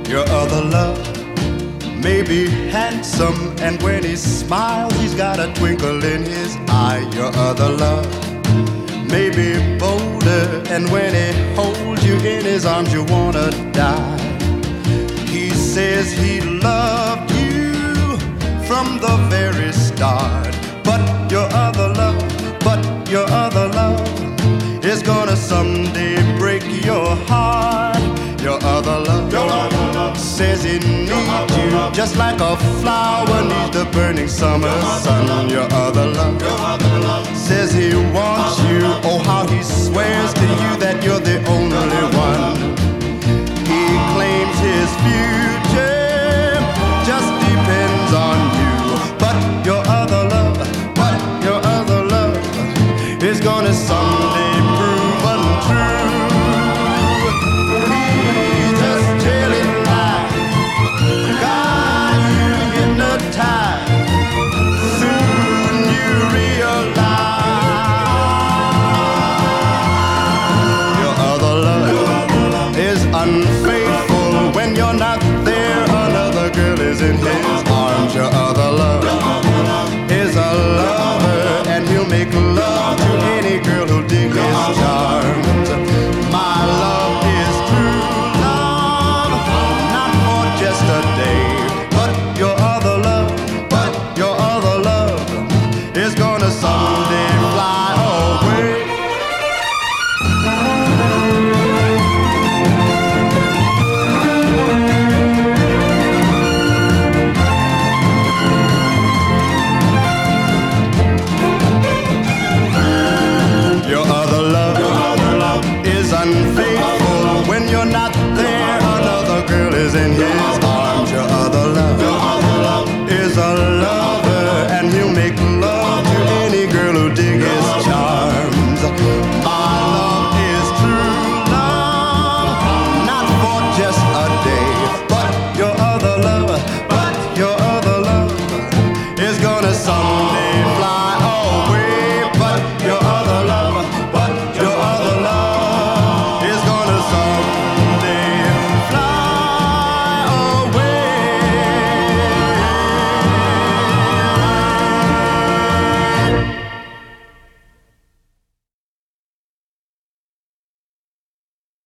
Your other love may be handsome, and when he smiles, he's got a twinkle in his eye. Your other love may be bolder, and when he holds you in his arms, you wanna die. He says he loved you from the very start, but your other love is gonna someday break your heart. Your other love says he needs you just like a flower needs the burning summer sun. Your other love says he wants you. Oh, how he swears to you